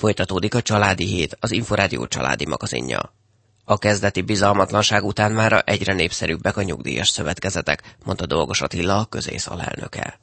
Folytatódik a Családi Hét, az Inforádió családi magazinja. A kezdeti bizalmatlanság után mára egyre népszerűbbek a nyugdíjas szövetkezetek, mondta Dolgos Attila, a Közész alelnöke.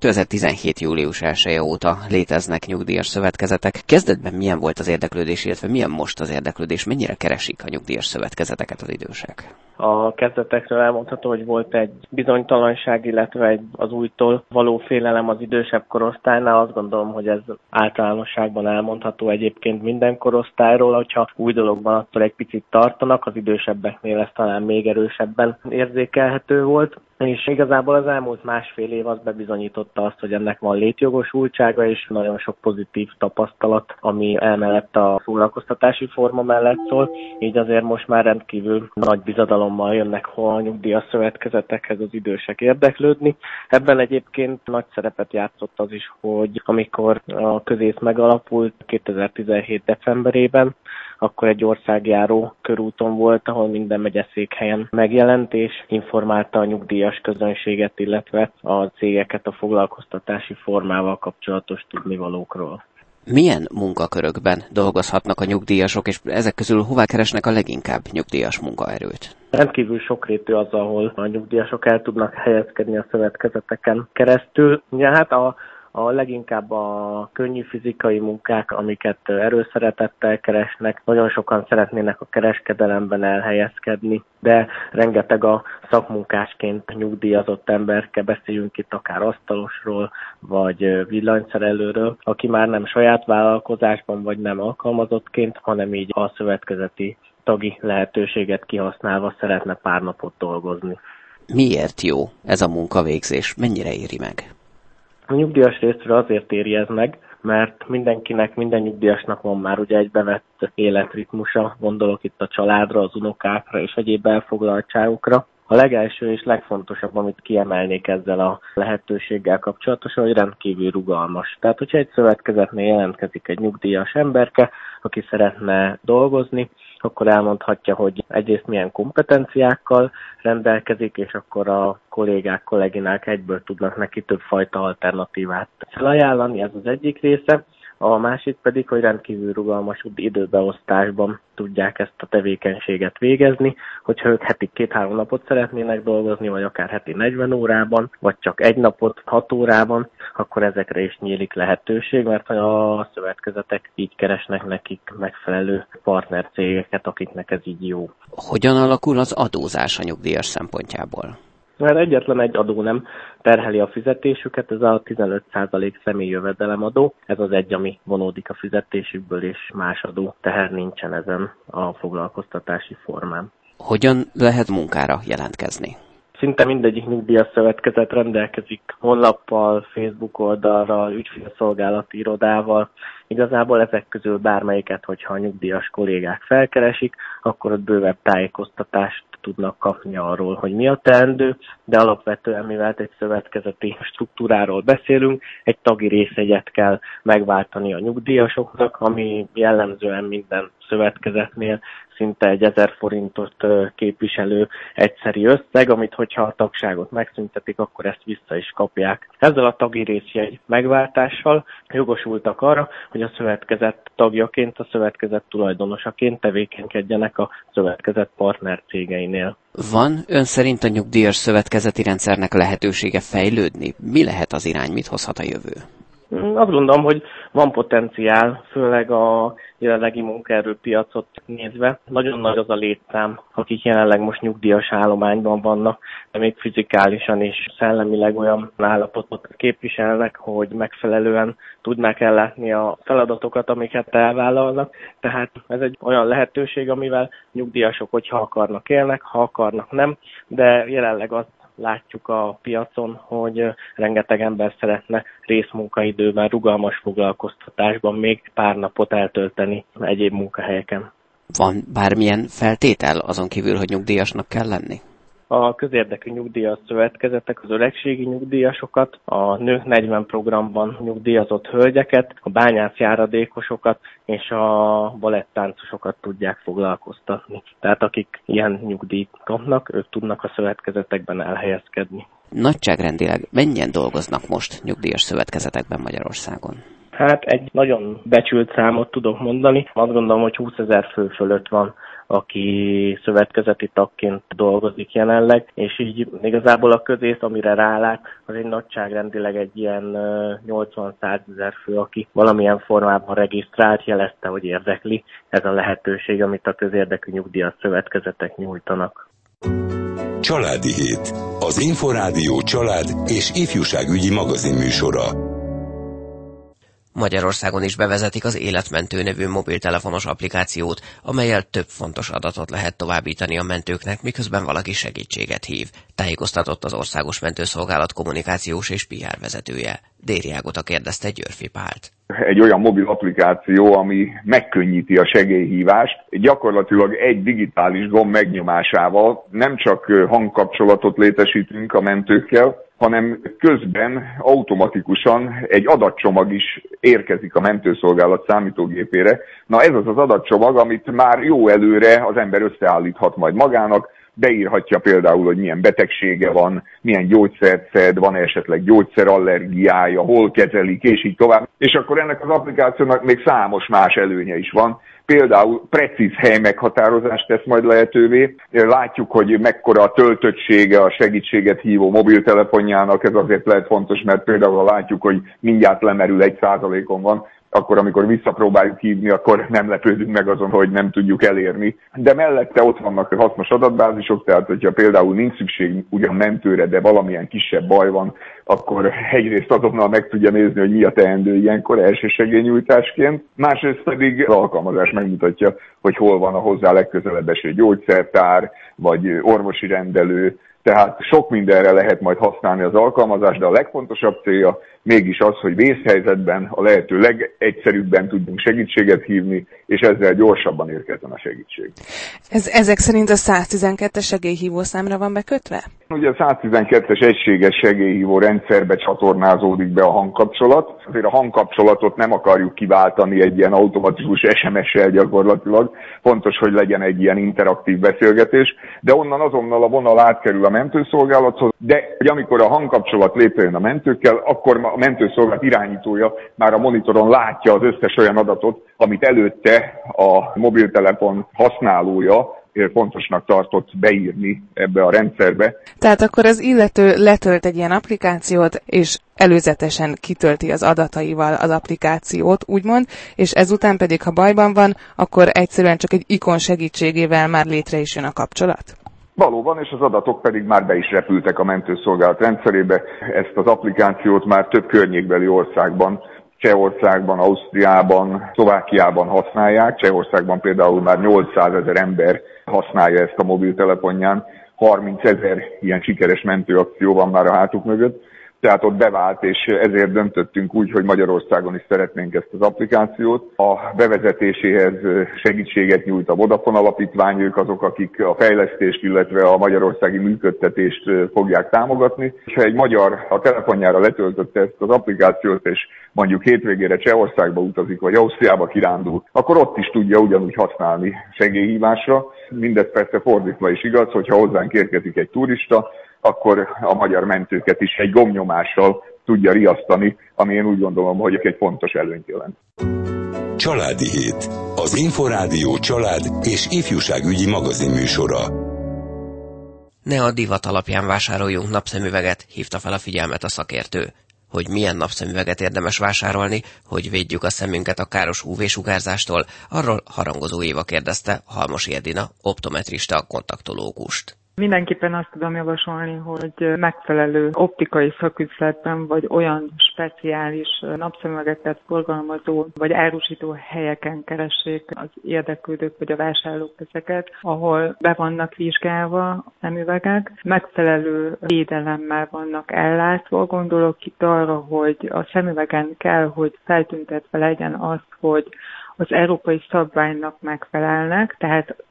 2017. július 1-e óta léteznek nyugdíjas szövetkezetek. Kezdetben milyen volt az érdeklődés, illetve milyen most az érdeklődés, mennyire keresik a nyugdíjas szövetkezeteket az idősek? A kezdetekről elmondható, hogy volt egy bizonytalanság, illetve az újtól való félelem az idősebb korosztálynál. Azt gondolom, hogy ez általánosságban elmondható egyébként minden korosztályról, hogyha új dologban attól egy picit tartanak, az idősebbeknél ez talán még erősebben érzékelhető volt. És igazából az elmúlt másfél év az bebizonyította azt, hogy ennek van létjogosultsága, és nagyon sok pozitív tapasztalat, ami emellett a foglalkoztatási forma mellett szól. Így azért most már rendkívül nagy bizadalommal jönnek a nyugdíjas szövetkezetekhez az idősek érdeklődni. Ebben egyébként nagy szerepet játszott az is, hogy amikor a Közész megalapult 2017. decemberében, akkor egy országjáró körúton volt, ahol minden megyeszékhelyen megjelent, és informálta a nyugdíjas közönséget, illetve a cégeket a foglalkoztatási formával kapcsolatos tudnivalókról. Milyen munkakörökben dolgozhatnak a nyugdíjasok, és ezek közül hová keresnek a leginkább nyugdíjas munkaerőt? Rendkívül sokrétű az, ahol a nyugdíjasok el tudnak helyezkedni a szövetkezeteken keresztül. Ja, hát a leginkább a könnyű fizikai munkák, amiket erőszeretettel keresnek. Nagyon sokan szeretnének a kereskedelemben elhelyezkedni, de rengeteg a szakmunkásként nyugdíjazott emberke, beszéljünk itt akár asztalosról, vagy villanyszerelőről, aki már nem saját vállalkozásban, vagy nem alkalmazottként, hanem így a szövetkezeti tagi lehetőséget kihasználva szeretne pár napot dolgozni. Miért jó ez a munkavégzés? Mennyire éri meg? A nyugdíjas részről azért éri ez meg, mert mindenkinek, minden nyugdíjasnak van már ugye egy bevett életritmusa, gondolok itt a családra, az unokákra és egyéb elfoglaltságokra. A legelső és legfontosabb, amit kiemelnék ezzel a lehetőséggel kapcsolatosan, hogy rendkívül rugalmas. Tehát, hogyha egy szövetkezetnél jelentkezik egy nyugdíjas emberke, aki szeretne dolgozni, akkor elmondhatja, hogy egyrészt milyen kompetenciákkal rendelkezik, és akkor a kolléginák egyből tudnak neki többfajta alternatívát felajánlani, ez az egyik része. A másik pedig, hogy rendkívül rugalmas időbeosztásban tudják ezt a tevékenységet végezni, hogyha ők heti 2-3 napot szeretnének dolgozni, vagy akár heti 40 órában, vagy csak egy napot 6 órában, akkor ezekre is nyílik lehetőség, mert a szövetkezetek így keresnek nekik megfelelő partnercégeket, akiknek ez így jó. Hogyan alakul az adózás a nyugdíjas szempontjából? Mert egyetlen egy adó nem terheli a fizetésüket, ez a 15% személyi jövedelemadó. Ez az egy, ami vonódik a fizetésükből, és más adó teher nincsen ezen a foglalkoztatási formán. Hogyan lehet munkára jelentkezni? Szinte mindegyik nyugdíjas szövetkezet rendelkezik honlappal, Facebook oldalral, ügyfélszolgálati irodával. Igazából ezek közül bármelyiket, hogyha a nyugdíjas kollégák felkeresik, akkor ott bővebb tájékoztatást tudnak kapni arról, hogy mi a teendő, de alapvetően, mivel egy szövetkezeti struktúráról beszélünk, egy tagi részjegyet kell megváltani a nyugdíjasoknak, ami jellemzően minden szövetkezetnél szinte egy 1000 forintot képviselő egyszeri összeg, amit hogyha a tagságot megszüntetik, akkor ezt vissza is kapják. Ezzel a tagi részjegy megváltással jogosultak arra, hogy a szövetkezet tagjaként, a szövetkezet tulajdonosaként tevékenykedjenek a szövetkezet partnercégeinél. Van ön szerint a nyugdíjas szövetkezeti rendszernek lehetősége fejlődni? Mi lehet az irány, mit hozhat a jövő? Azt gondolom, hogy van potenciál, főleg a jelenlegi munkaerőpiacot nézve. Nagyon nagy az a létszám, akik jelenleg most nyugdíjas állományban vannak, de még fizikálisan és szellemileg olyan állapotot képviselnek, hogy megfelelően tudnák ellátni a feladatokat, amiket elvállalnak. Tehát ez egy olyan lehetőség, amivel nyugdíjasok, hogyha akarnak élnek, ha akarnak nem, de jelenleg azt látjuk a piacon, hogy rengeteg ember szeretne részmunkaidőben, rugalmas foglalkoztatásban még pár napot eltölteni egyéb munkahelyeken. Van bármilyen feltétel azon kívül, hogy nyugdíjasnak kell lenni? A közérdekű nyugdíjas szövetkezetek az öregségi nyugdíjasokat, a Nők 40 programban nyugdíjazott hölgyeket, a bányász járadékosokat és a balettáncosokat tudják foglalkoztatni. Tehát akik ilyen nyugdíjt kapnak, ők tudnak a szövetkezetekben elhelyezkedni. Nagyságrendileg mennyien dolgoznak most nyugdíjas szövetkezetekben Magyarországon? Hát egy nagyon becsült számot tudok mondani. Azt gondolom, hogy 20 000 fő fölött van, aki szövetkezeti tagként dolgozik jelenleg, és így igazából a közész, amire rálát, az egy nagyságrendileg egy ilyen 80-100 000 fő, aki valamilyen formában regisztrált, jelezte, hogy érdekli ez a lehetőség, amit a közérdekű nyugdíjas szövetkezetek nyújtanak. Családi Hét. Az Inforádió család és ifjúságügyi magazinműsora. Magyarországon is bevezetik az Életmentő nevű mobiltelefonos applikációt, amellyel több fontos adatot lehet továbbítani a mentőknek, miközben valaki segítséget hív, tájékoztatott az Országos Mentőszolgálat kommunikációs és PR vezetője. Déri Ágota kérdezte Györfi Pált. Egy olyan mobil applikáció, ami megkönnyíti a segélyhívást. Gyakorlatilag egy digitális gomb megnyomásával nem csak hangkapcsolatot létesítünk a mentőkkel, hanem közben automatikusan egy adatcsomag is érkezik a mentőszolgálat számítógépére. Na ez az az adatcsomag, amit már jó előre az ember összeállíthat majd magának, beírhatja például, hogy milyen betegsége van, milyen gyógyszert szed, van esetleg gyógyszerallergiája, hol kezelik, és így tovább. És akkor ennek az applikációnak még számos más előnye is van. Például precíz helymeghatározást tesz majd lehetővé. Látjuk, hogy mekkora a töltöttsége a segítséget hívó mobiltelefonjának. Ez azért lehet fontos, mert például ha látjuk, hogy mindjárt lemerül 1%-on van, akkor amikor visszapróbáljuk hívni, akkor nem lepődünk meg azon, hogy nem tudjuk elérni. De mellette ott vannak a hasznos adatbázisok, tehát hogyha például nincs szükség ugyan mentőre, de valamilyen kisebb baj van, akkor egyrészt azonnal meg tudja nézni, hogy mi a teendő ilyenkor elsősegélynyújtásként. Másrészt pedig az alkalmazás megmutatja, hogy hol van a hozzá legközelebb eső gyógyszertár, vagy orvosi rendelő. Tehát sok mindenre lehet majd használni az alkalmazást, de a legfontosabb célja mégis az, hogy vészhelyzetben a lehető legegyszerűbben tudjunk segítséget hívni, és ezzel gyorsabban érkezzen a segítség. Ezek szerint a 112-es segélyhívó számra van bekötve? Ugye a 112-es egységes segélyhívó rendszerbe csatornázódik be a hangkapcsolat. Azért a hangkapcsolatot nem akarjuk kiváltani egy ilyen automatikus SMS-sel gyakorlatilag. Fontos, hogy legyen egy ilyen interaktív beszélgetés, de onnan azonnal a vonal átkerül a mentőszolgálathoz, de hogy amikor a hangkapcsolat létrejön a mentőkkel, akkor a mentőszolgálat irányítója már a monitoron látja az összes olyan adatot, amit előtte a mobiltelefon használója fontosnak tartott beírni ebbe a rendszerbe. Tehát akkor az illető letölt egy ilyen applikációt, és előzetesen kitölti az adataival az applikációt, úgymond, és ezután pedig, ha bajban van, akkor egyszerűen csak egy ikon segítségével már létre is jön a kapcsolat? Valóban, és az adatok pedig már be is repültek a mentőszolgálat rendszerébe. Ezt az applikációt már több környékbeli országban, Csehországban, Ausztriában, Szlovákiában használják. Csehországban például már 800 000 ember használja ezt a mobiltelefonján. 30 000 ilyen sikeres mentőakció van már a hátuk mögött. Tehát ott bevált, és ezért döntöttünk úgy, hogy Magyarországon is szeretnénk ezt az applikációt. A bevezetéséhez segítséget nyújt a Vodafone Alapítvány, ők azok, akik a fejlesztést, illetve a magyarországi működtetést fogják támogatni. Ha egy magyar a telefonjára letöltötte ezt az applikációt, és mondjuk hétvégére Csehországba utazik, vagy Ausztriába kirándul, akkor ott is tudja ugyanúgy használni segélyhívásra. Mindez persze fordítva is igaz, hogyha hozzánk érkezik egy turista, akkor a magyar mentőket is egy gombnyomással tudja riasztani, ami én úgy gondolom, hogy egy fontos előnyt jelent. Családi Hét. Az Inforádió család és ifjúságügyi magazinműsora. Ne a divat alapján vásároljunk napszemüveget, hívta fel a figyelmet a szakértő. Hogy milyen napszemüveget érdemes vásárolni, hogy védjük a szemünket a káros UV-sugárzástól, arról Harangozó Éva kérdezte Halmosi Edina, optometrista kontaktológust. Mindenképpen azt tudom javasolni, hogy megfelelő optikai szaküzletben vagy olyan speciális napszemüvegeket forgalmazó vagy árusító helyeken keressék az érdeklődők vagy a vásárlók ezeket, ahol be vannak vizsgálva a szemüvegek, megfelelő védelemmel vannak ellátva. Gondolok itt arra, hogy a szemüvegen kell, hogy feltüntetve legyen az, hogy az európai szabványnak megfelelnek, tehát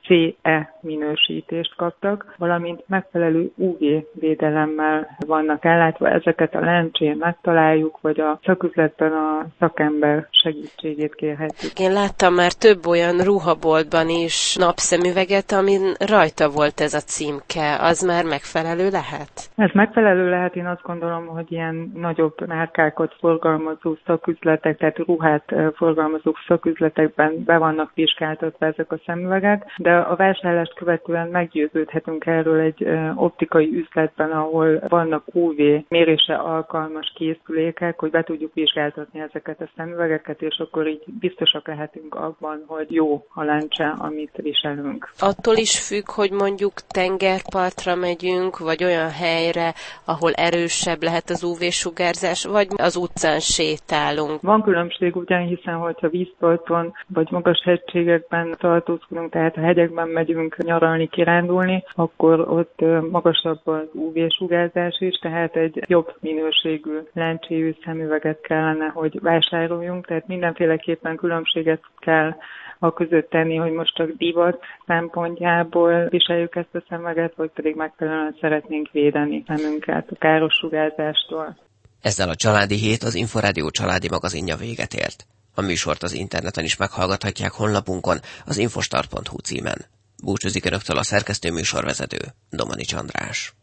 CE minősítést kaptak, valamint megfelelő UV védelemmel vannak ellátva. Ezeket a lencsén megtaláljuk, vagy a szaküzletben a szakember segítségét kérhetjük. Én láttam már több olyan ruhaboltban is napszemüveget, amin rajta volt ez a címke. Az már megfelelő lehet? Ez megfelelő lehet, én azt gondolom, hogy ilyen nagyobb márkákat forgalmazó szaküzletek, tehát ruhát forgalmazó szaküzletekben be vannak vizsgáltatva ezek a szemüvegek, de a vásárlást követően meggyőződhetünk erről egy optikai üzletben, ahol vannak UV mérésre alkalmas készülékek, hogy be tudjuk vizsgáltatni ezeket a szemüvegeket, és akkor így biztosak lehetünk abban, hogy jó a lencse, amit viselünk. Attól is függ, hogy mondjuk tengerpartra megyünk, vagy olyan helyre, ahol erősebb lehet az UV-sugárzás, vagy az utcán sétálunk. Van különbség ugyan, hiszen hogyha vízparton vagy magas hegységekben tartózkodunk, tehát a hegyekben megyünk nyaralni, kirándulni, akkor ott magasabb az UV-sugárzás is, tehát egy jobb minőségű lencséjű szemüveget kellene, hogy vásároljunk, tehát mindenféleképpen különbséget kell a között tenni, hogy most csak divat szempontjából viseljük ezt a szemüveget, vagy pedig megfelelően szeretnénk védeni szemünket a káros sugárzástól. Ezzel a Családi Hét, az Inforádió családi magazinja véget ért. A műsort az interneten is meghallgathatják honlapunkon, az infostart.hu címen. Búcsúzik önöktől a szerkesztő műsorvezető, Domanics András.